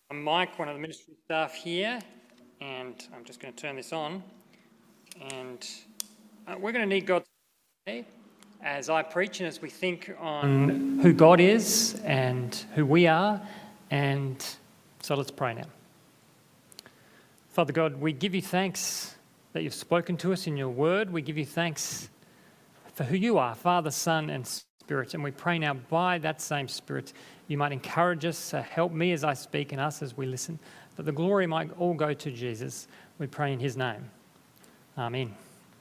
I'm Mike, one of the ministry staff here, and I'm just going to turn this on. And we're going to need God today as I preach and as we think on who God is and who we are. And so let's pray now. Father God, we give you thanks that you've spoken to us in your word. We give you thanks for who you are, Father, Son, and Spirit. And we pray now by that same Spirit, you might encourage us, help me as I speak and us as we listen, that the glory might all go to Jesus. We pray in his name. Amen.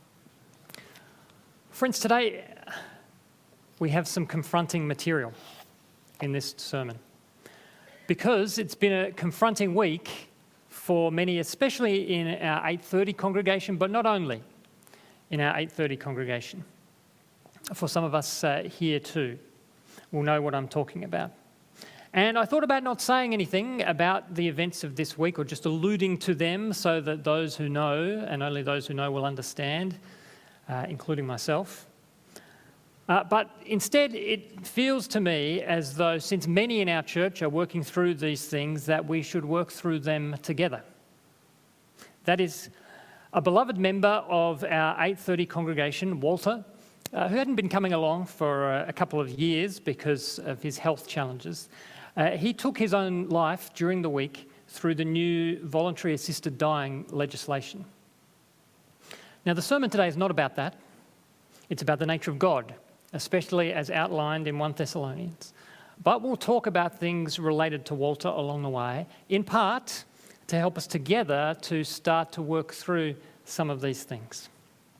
Friends, today we have some confronting material in this sermon because it's been a confronting week for many, especially in our 8:30 congregation, but not only in our 8:30 congregation. For some of us here too, will know what I'm talking about. And I thought about not saying anything about the events of this week or just alluding to them so that those who know, and only those who know will understand, including myself. But instead, it feels to me as though, since many in our church are working through these things, that we should work through them together. That is, a beloved member of our 8:30 congregation, Walter, who hadn't been coming along for a couple of years because of his health challenges, he took his own life during the week through the new voluntary assisted dying legislation. Now, the sermon today is not about that. It's about the nature of God, especially as outlined in 1 Thessalonians. But we'll talk about things related to Walter along the way, in part to help us together to start to work through some of these things.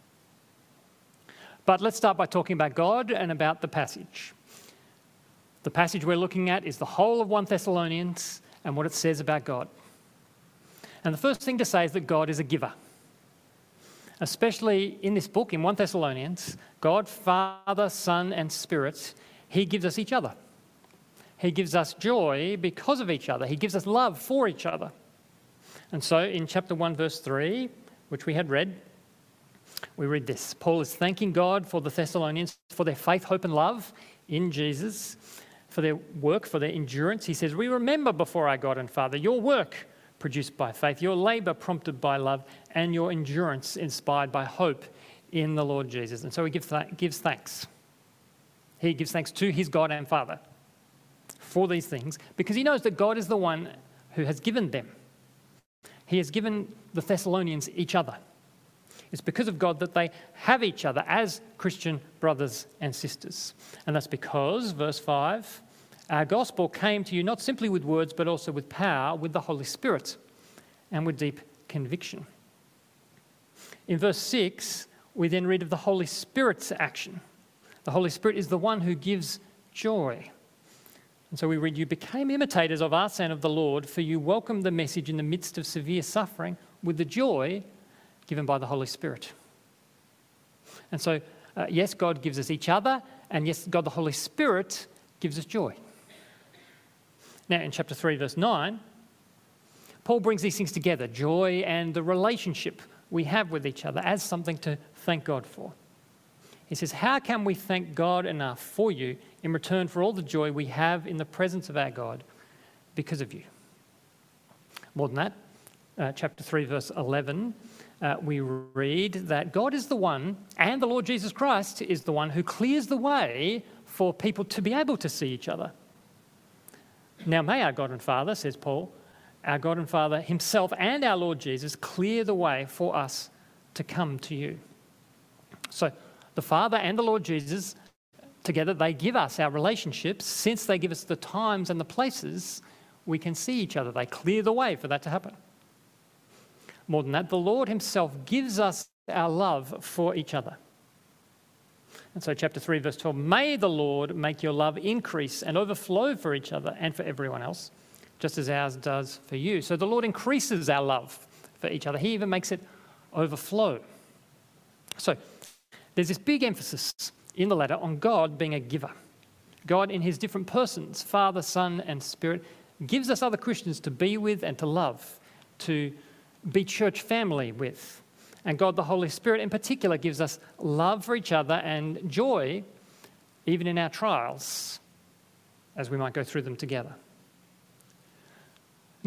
But let's start by talking about God and about the passage. The passage we're looking at is the whole of 1 Thessalonians and what it says about God. And the first thing to say is that God is a giver. Especially in this book, in 1 Thessalonians, God, Father, Son, and Spirit, he gives us each other. He gives us joy because of each other. He gives us love for each other. And so in chapter 1, verse 3, which we had read, we read this. Paul is thanking God for the Thessalonians, for their faith, hope, and love in Jesus, for their work, for their endurance. He says, we remember before our God and Father your work produced by faith, your labour prompted by love, and your endurance inspired by hope in the Lord Jesus. And so he gives thanks. He gives thanks to his God and Father for these things because he knows that God is the one who has given them. He has given the Thessalonians each other. It's because of God that they have each other as Christian brothers and sisters. And that's because, verse 5, our gospel came to you not simply with words, but also with power, with the Holy Spirit, and with deep conviction. In verse 6, we then read of the Holy Spirit's action. The Holy Spirit is the one who gives joy. And so we read, you became imitators of us and of the Lord, for you welcomed the message in the midst of severe suffering with the joy given by the Holy Spirit. And so, yes, God gives us each other, and yes, God the Holy Spirit gives us joy. Now, in chapter 3, verse 9, Paul brings these things together, joy and the relationship we have with each other, as something to thank God for. He says, how can we thank God enough for you in return for all the joy we have in the presence of our God because of you? More than that, chapter 3, verse 11, we read that God is the one, and the Lord Jesus Christ is the one who clears the way for people to be able to see each other. Now may our God and Father, says Paul, our God and Father himself and our Lord Jesus clear the way for us to come to you. So the Father and the Lord Jesus, together, they give us our relationships. Since they give us the times and the places, we can see each other. They clear the way for that to happen. More than that, the Lord himself gives us our love for each other. And so chapter 3, verse 12, may the Lord make your love increase and overflow for each other and for everyone else, just as ours does for you. So the Lord increases our love for each other. He even makes it overflow. So there's this big emphasis in the letter on God being a giver. God in his different persons, Father, Son, and Spirit, gives us other Christians to be with and to love, to be church family with. And God the Holy Spirit in particular gives us love for each other and joy even in our trials as we might go through them together.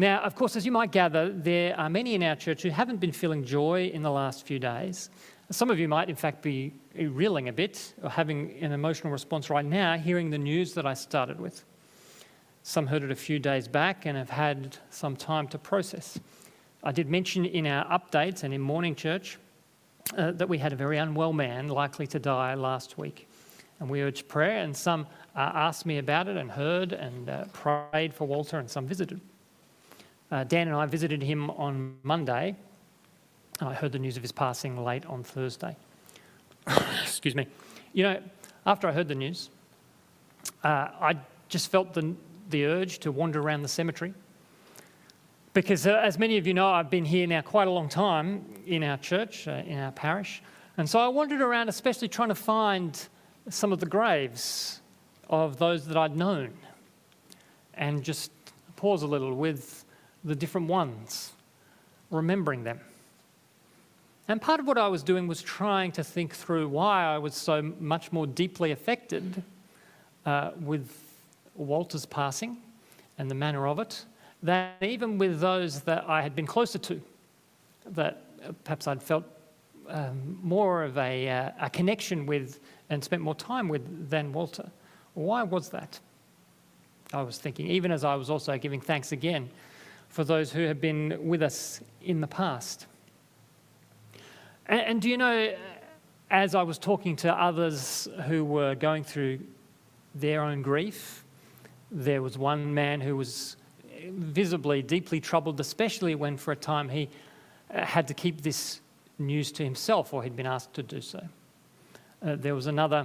Now, of course, as you might gather, there are many in our church who haven't been feeling joy in the last few days. Some of you might, in fact, be reeling a bit or having an emotional response right now, hearing the news that I started with. Some heard it a few days back and have had some time to process. I did mention in our updates and in morning church that we had a very unwell man likely to die last week. And we urged prayer, and some asked me about it and heard and prayed for Walter, and some visited. Dan and I visited him on Monday. I heard the news of his passing late on Thursday. Excuse me. You know, after I heard the news, I just felt the urge to wander around the cemetery. Because as many of you know, I've been here now quite a long time in our church, in our parish. And so I wandered around, especially trying to find some of the graves of those that I'd known, and just pause a little with the different ones, remembering them. And part of what I was doing was trying to think through why I was so much more deeply affected with Walter's passing and the manner of it, than even with those that I had been closer to, that perhaps I'd felt more of a connection with and spent more time with than Walter. Why was that? I was thinking, even as I was also giving thanks again for those who have been with us in the past. And do you know, as I was talking to others who were going through their own grief, there was one man who was visibly deeply troubled, especially when for a time he had to keep this news to himself, or he'd been asked to do so. There was another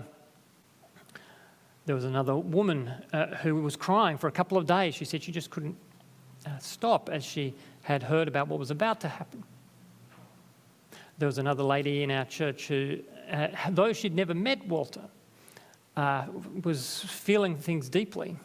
woman who was crying for a couple of days. She said she just couldn't stop as she had heard about what was about to happen. There was another lady in our church who, though she'd never met Walter, was feeling things deeply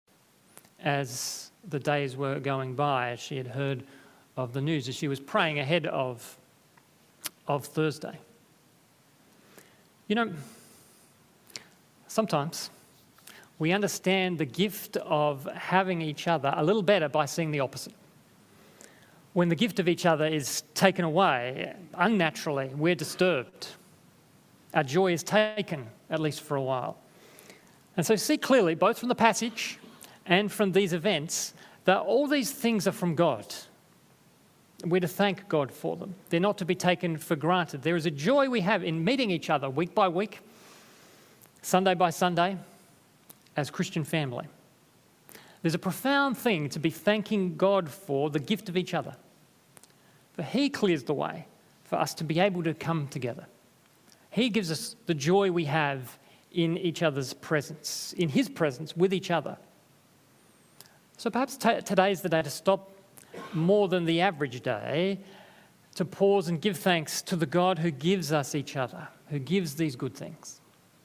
as the days were going by, as she had heard of the news, as she was praying ahead of Thursday. You know, sometimes we understand the gift of having each other a little better by seeing the opposite. When the gift of each other is taken away, unnaturally, we're disturbed. Our joy is taken, at least for a while. And so see clearly, both from the passage and from these events, that all these things are from God. We're to thank God for them. They're not to be taken for granted. There is a joy we have in meeting each other week by week, Sunday by Sunday, as Christian family. There's a profound thing to be thanking God for, the gift of each other. For He clears the way for us to be able to come together. He gives us the joy we have in each other's presence, in His presence with each other. So perhaps today is the day to stop more than the average day, to pause and give thanks to the God who gives us each other, who gives these good things.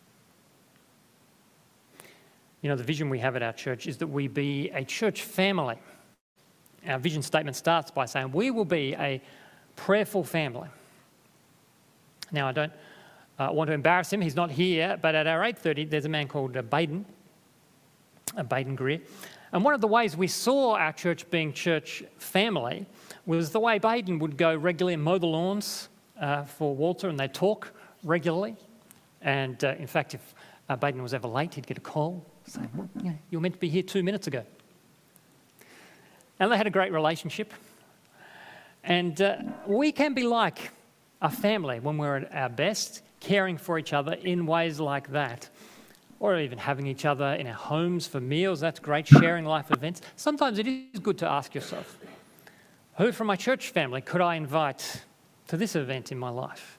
You know, the vision we have at our church is that we be a church family. Our vision statement starts by saying we will be a prayerful family. Now, I don't want to embarrass him. He's not here, but at our 8:30, there's a man called Baden Greer. And one of the ways we saw our church being church family was the way Baden would go regularly and mow the lawns for Walter, and they'd talk regularly. And in fact, if Baden was ever late, he'd get a call saying, well, yeah, you were meant to be here 2 minutes ago. And they had a great relationship. And we can be like a family when we're at our best, caring for each other in ways like that. Or even having each other in our homes for meals, that's great, sharing life events. Sometimes it is good to ask yourself, who from my church family could I invite to this event in my life?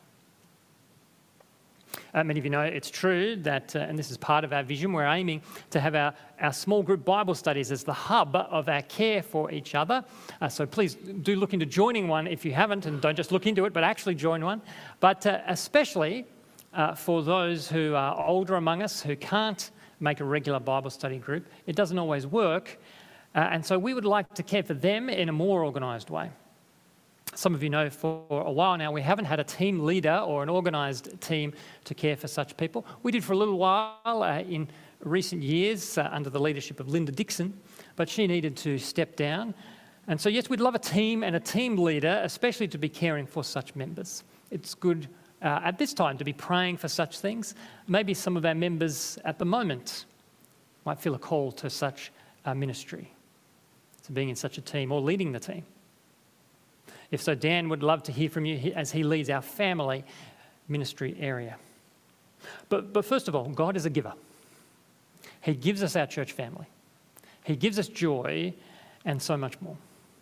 Many of you know it's true that, and this is part of our vision, we're aiming to have our small group Bible studies as the hub of our care for each other. So please do look into joining one if you haven't, and don't just look into it, but actually join one. But especially for those who are older among us who can't make a regular Bible study group, it doesn't always work. And so we would like to care for them in a more organised way. Some of you know for a while now we haven't had a team leader or an organised team to care for such people. We did for a little while in recent years under the leadership of Linda Dixon, but she needed to step down. And so, yes, we'd love a team and a team leader, especially to be caring for such members. It's good at this time to be praying for such things. Maybe some of our members at the moment might feel a call to such ministry, to being in such a team or leading the team. If so, Dan would love to hear from you as he leads our family ministry area. But first of all, God is a giver. He gives us our church family. He gives us joy and so much more.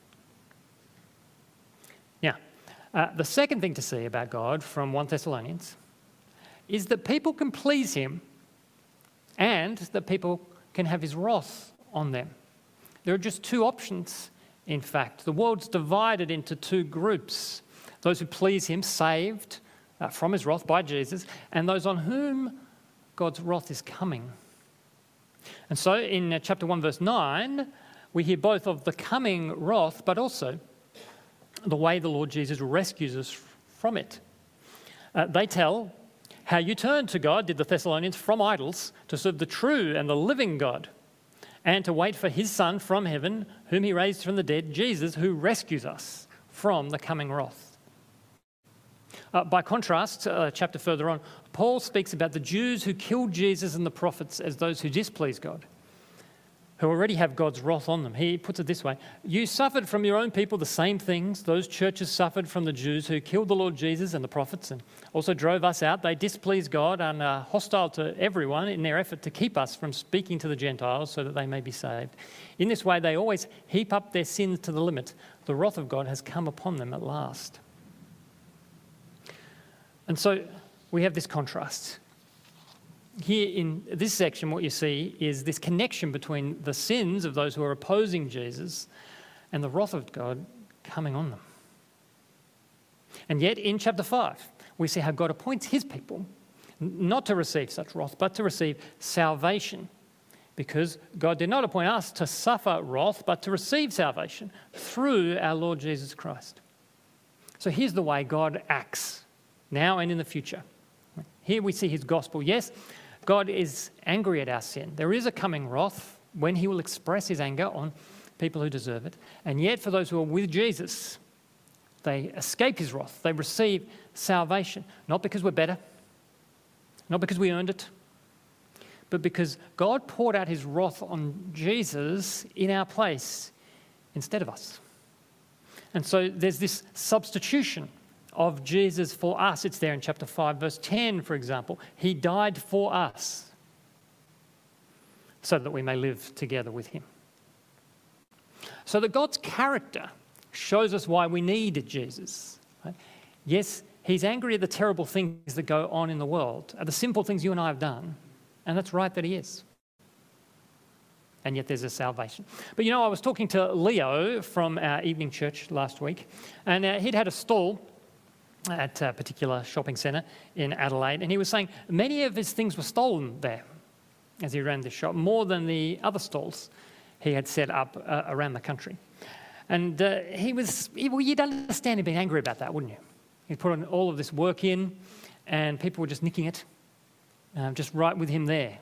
Now, the second thing to see about God from 1 Thessalonians is that people can please him and that people can have his wrath on them. There are just two options, in fact. The world's divided into two groups: those who please him, saved from his wrath by Jesus, and those on whom God's wrath is coming. And so in chapter 1, verse 9, we hear both of the coming wrath, but also the way the Lord Jesus rescues us from it. They tell how you turned to God, did the Thessalonians, from idols to serve the true and the living God, and to wait for his Son from heaven, whom he raised from the dead, Jesus, who rescues us from the coming wrath. By contrast, a chapter further on, Paul speaks about the Jews who killed Jesus and the prophets as those who displease God, who already have God's wrath on them. He puts it this way: you suffered from your own people the same things those churches suffered from the Jews who killed the Lord Jesus and the prophets and also drove us out. They displease God and are hostile to everyone in their effort to keep us from speaking to the Gentiles so that they may be saved. In this way, they always heap up their sins to the limit. The wrath of God has come upon them at last. And so we have this contrast. Here in this section, what you see is this connection between the sins of those who are opposing Jesus and the wrath of God coming on them. And yet in chapter 5, we see how God appoints his people not to receive such wrath, but to receive salvation. Because God did not appoint us to suffer wrath, but to receive salvation through our Lord Jesus Christ. So here's the way God acts now and in the future. Here we see his gospel. Yes, God is angry at our sin. There is a coming wrath when he will express his anger on people who deserve it. And yet for those who are with Jesus, they escape his wrath. They receive salvation, not because we're better, not because we earned it, but because God poured out his wrath on Jesus in our place instead of us. And so there's this substitution of Jesus for us. It's there in chapter 5, verse 10, for example. He died for us so that we may live together with him. So that God's character shows us why we need Jesus. Right? Yes, he's angry at the terrible things that go on in the world, at the simple things you and I have done, and that's right that he is. And yet there's a salvation. But I was talking to Leo from our evening church last week, and he'd had a stall at a particular shopping centre in Adelaide, and he was saying many of his things were stolen there as he ran this shop, more than the other stalls he had set up around the country. And you'd understand him being angry about that, wouldn't you? He'd put on all of this work in, and people were just nicking it, just right with him there.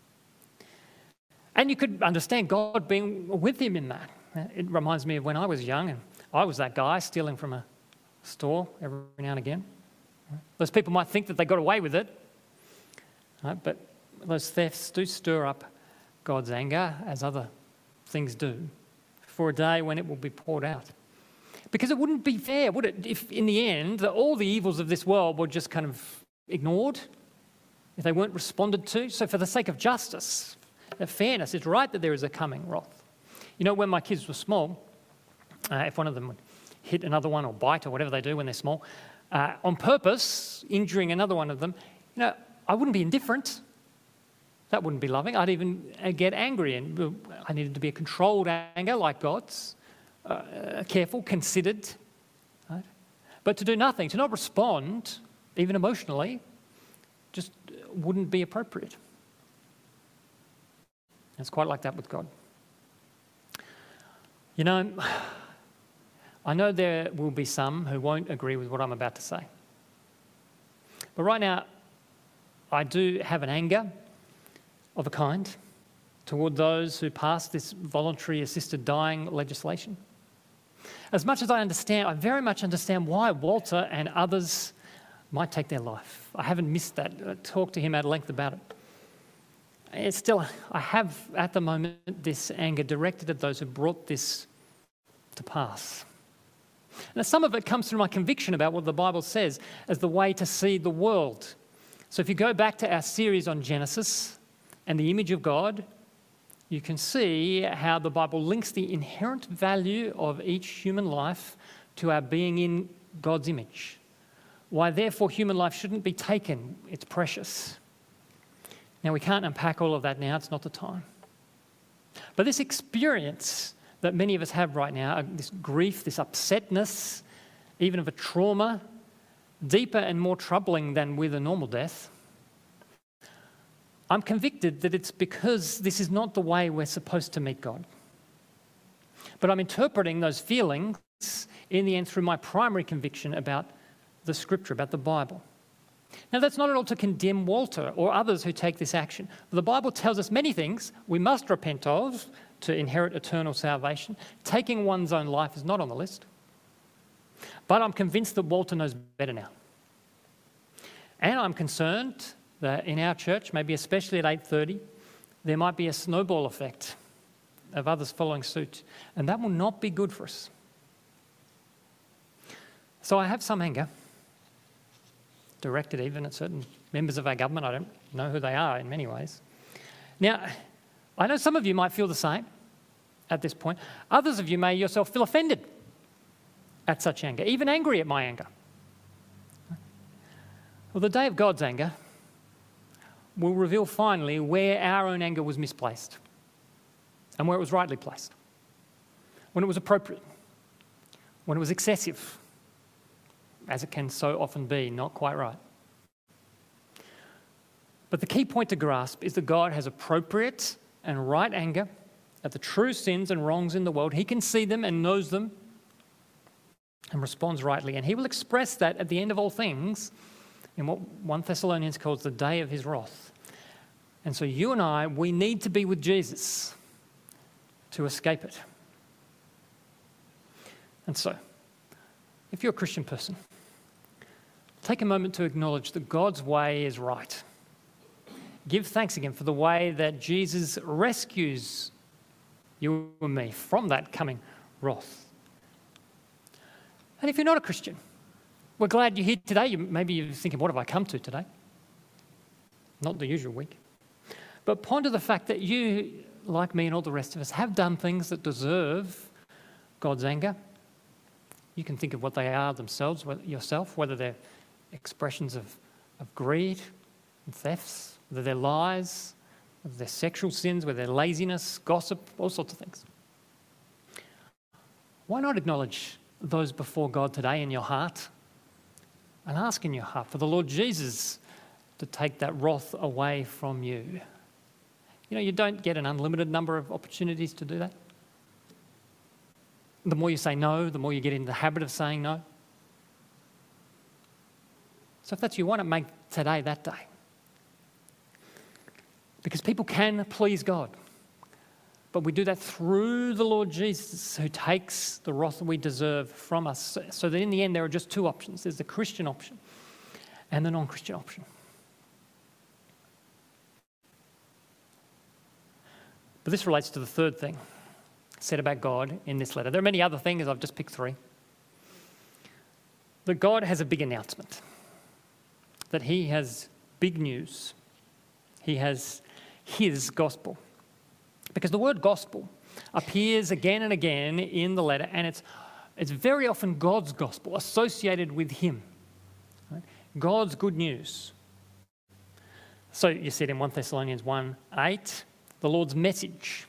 And you could understand God being with him in that. It reminds me of when I was young, and I was that guy stealing from a store every now and again. Those people might think that they got away with it, right? But those thefts do stir up God's anger, as other things do, for a day when it will be poured out. Because it wouldn't be fair, would it, if in the end all the evils of this world were just kind of ignored, if they weren't responded to? So for the sake of justice, fairness, it's right that there is a coming wrath. When my kids were small, if one of them would hit another one or bite or whatever they do when they're small, on purpose, injuring another one of them, I wouldn't be indifferent. That wouldn't be loving. I'd even get angry, and I needed to be a controlled anger like God's, careful, considered. Right? But to do nothing, to not respond, even emotionally, just wouldn't be appropriate. It's quite like that with God. I know there will be some who won't agree with what I'm about to say. But right now, I do have an anger of a kind toward those who pass this voluntary assisted dying legislation. As much as I very much understand why Walter and others might take their life. I haven't missed that. I talked to him at length about it. It's still, I have at the moment this anger directed at those who brought this to pass. Now, some of it comes through my conviction about what the Bible says as the way to see the world. So if you go back to our series on Genesis and the image of God, you can see how the Bible links the inherent value of each human life to our being in God's image. Why, therefore, human life shouldn't be taken. It's precious. Now, we can't unpack all of that now. It's not the time. But this experience that many of us have right now, this grief, this upsetness, even of a trauma, deeper and more troubling than with a normal death, I'm convicted that it's because this is not the way we're supposed to meet God. But I'm interpreting those feelings in the end through my primary conviction about the Scripture, about the Bible. Now, that's not at all to condemn Walter or others who take this action. The Bible tells us many things we must repent of to inherit eternal salvation. Taking one's own life is not on the list. But I'm convinced that Walter knows better now. And I'm concerned that in our church, maybe especially at 8:30, there might be a snowball effect of others following suit. And that will not be good for us. So I have some anger, directed even at certain members of our government. I don't know who they are in many ways. Now, I know some of you might feel the same at this point. Others of you may yourself feel offended at such anger, even angry at my anger. Well, the day of God's anger will reveal finally where our own anger was misplaced and where it was rightly placed, when it was appropriate, when it was excessive, as it can so often be, not quite right. But the key point to grasp is that God has appropriate and right anger at the true sins and wrongs in the world. He can see them and knows them and responds rightly. And he will express that at the end of all things in what 1 Thessalonians calls the day of his wrath. And so you and I, we need to be with Jesus to escape it. And so, if you're a Christian person, take a moment to acknowledge that God's way is right. Give thanks again for the way that Jesus rescues you and me from that coming wrath. And if you're not a Christian, we're glad you're here today. Maybe you're thinking, what have I come to today? Not the usual week. But ponder the fact that you, like me and all the rest of us, have done things that deserve God's anger. You can think of what they are themselves, yourself, whether they're expressions of greed and thefts, whether they're lies, whether they're sexual sins, whether they're laziness, gossip, all sorts of things. Why not acknowledge those before God today in your heart and ask in your heart for the Lord Jesus to take that wrath away from you? You know, you don't get an unlimited number of opportunities to do that. The more you say no, the more you get in the habit of saying no. So if that's you, why not make today that day? Because people can please God. But we do that through the Lord Jesus, who takes the wrath that we deserve from us. So that in the end, there are just two options. There's the Christian option and the non-Christian option. But this relates to the third thing said about God in this letter. There are many other things. I've just picked three. That God has a big announcement. That he has big news. He has his gospel. Because the word gospel appears again and again in the letter, and it's very often God's gospel associated with him. Right? God's good news. So you see it in 1 Thessalonians 1:8, the Lord's message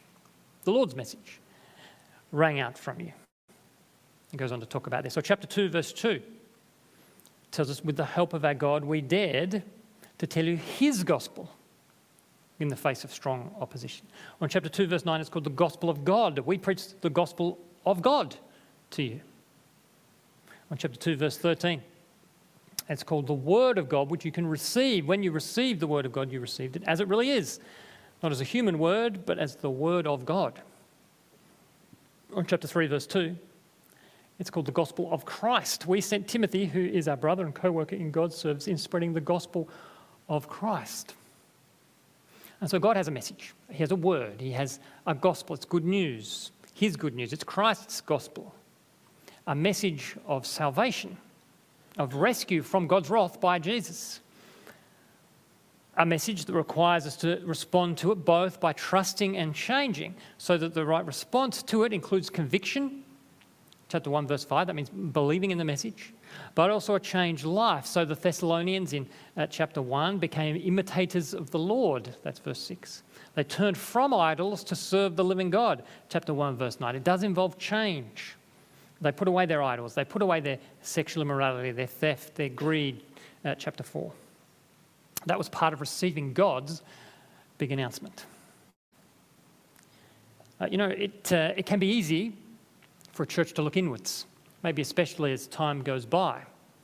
rang out from you. It goes on to talk about this. So chapter 2, verse 2 tells us, with the help of our God, we dared to tell you his gospel in the face of strong opposition. On chapter 2, verse 9, it's called the gospel of God. We preach the gospel of God to you. On chapter 2, verse 13, it's called the word of God, which you can receive. When you receive the word of God, you received it as it really is. Not as a human word, but as the word of God. On chapter 3, verse 2, It's called the gospel of Christ. We sent Timothy, who is our brother and co-worker in God's service, in spreading the gospel of Christ. And so God has a message. He has a word. He has a gospel. It's good news. His good news. It's Christ's gospel. A message of salvation, of rescue from God's wrath by Jesus. A message that requires us to respond to it both by trusting and changing, so that the right response to it includes conviction, chapter 1, verse 5, that means believing in the message, but also a changed life. So the Thessalonians in chapter 1 became imitators of the Lord, that's verse 6. They turned from idols to serve the living God, chapter 1, verse 9. It does involve change. They put away their idols, they put away their sexual immorality, their theft, their greed, chapter 4. That was part of receiving God's big announcement. It can be easy for a church to look inwards, maybe especially as time goes by,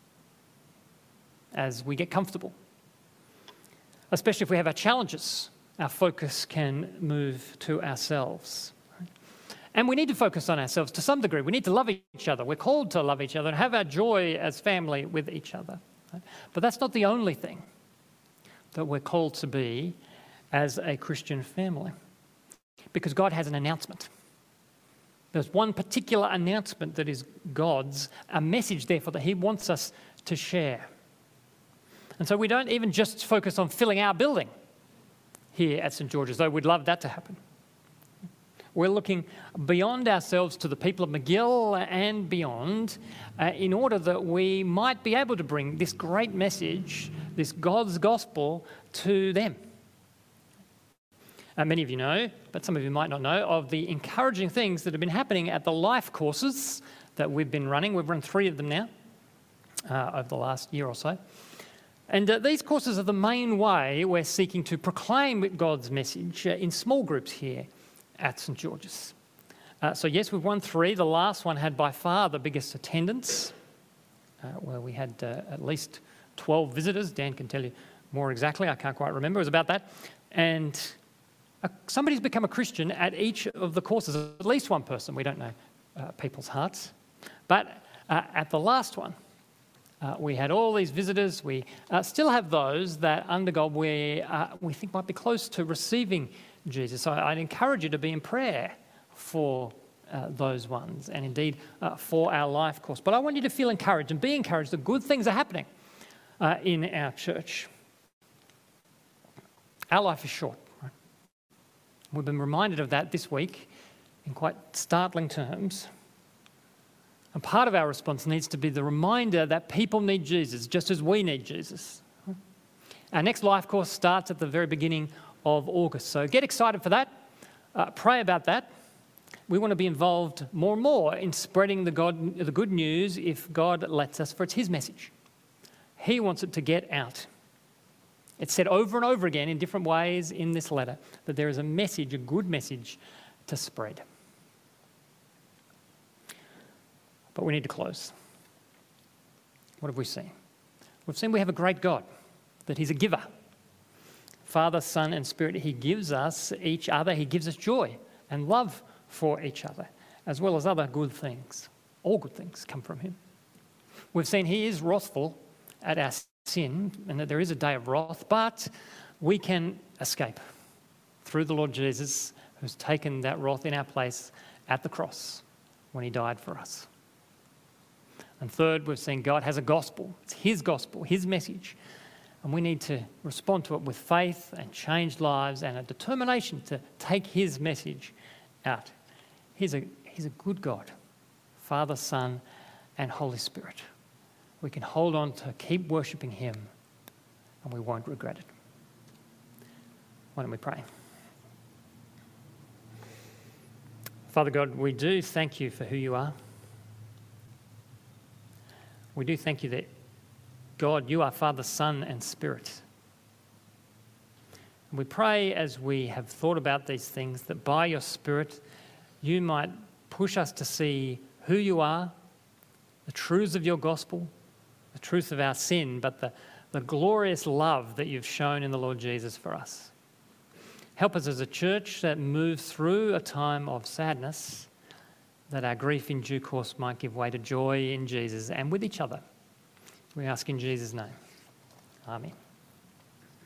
as we get comfortable. Especially if we have our challenges, our focus can move to ourselves. And we need to focus on ourselves to some degree. We need to love each other. We're called to love each other and have our joy as family with each other. But that's not the only thing that we're called to be as a Christian family, because God has an announcement. There's one particular announcement that is God's, a message, therefore, that He wants us to share. And so we don't even just focus on filling our building here at St. George's, though we'd love that to happen. We're looking beyond ourselves to the people of McGill and beyond in order that we might be able to bring this great message, this God's gospel, to them. Many of you know, but some of you might not know, of the encouraging things that have been happening at the life courses that we've been running. We've run 3 of them now over the last year or so. And these courses are the main way we're seeking to proclaim God's message in small groups here at St. George's. So yes, we've won 3. The last one had by far the biggest attendance, where we had at least 12 visitors. Dan can tell you more exactly. I can't quite remember. It was about that. And somebody's become a Christian at each of the courses, at least one person. We don't know people's hearts. But at the last one, we had all these visitors. We still have those that under God we think might be close to receiving Jesus. So I'd encourage you to be in prayer for those ones, and indeed for our life course. But I want you to feel encouraged and be encouraged that good things are happening in our church. Our life is short. Right? We've been reminded of that this week in quite startling terms. And part of our response needs to be the reminder that people need Jesus just as we need Jesus. Our next life course starts at the very beginning of August. So get excited for that. Pray about that. We want to be involved more and more in spreading the good news if God lets us, for it's His message. He wants it to get out. It's said over and over again in different ways in this letter that there is a message, a good message to spread. But we need to close. What have we seen? We've seen we have a great God, that He's a giver. Father, Son, and Spirit, He gives us each other. He gives us joy and love for each other, as well as other good things. All good things come from Him. We've seen He is wrathful at our sin, and that there is a day of wrath, but we can escape through the Lord Jesus, who's taken that wrath in our place at the cross when He died for us. And third, we've seen God has a gospel. It's His message. And we need to respond to it with faith and changed lives and a determination to take His message out. He's a good God, Father, Son, and Holy Spirit. We can hold on to keep worshipping Him, and we won't regret it. Why don't we pray? Father God, we do thank You for who You are. We do thank You that, God, You are Father, Son, and Spirit. And we pray as we have thought about these things that by Your Spirit You might push us to see who You are, the truths of Your gospel, the truth of our sin, but the glorious love that You've shown in the Lord Jesus for us. Help us as a church that moves through a time of sadness, that our grief in due course might give way to joy in Jesus and with each other. We ask in Jesus' name. Amen.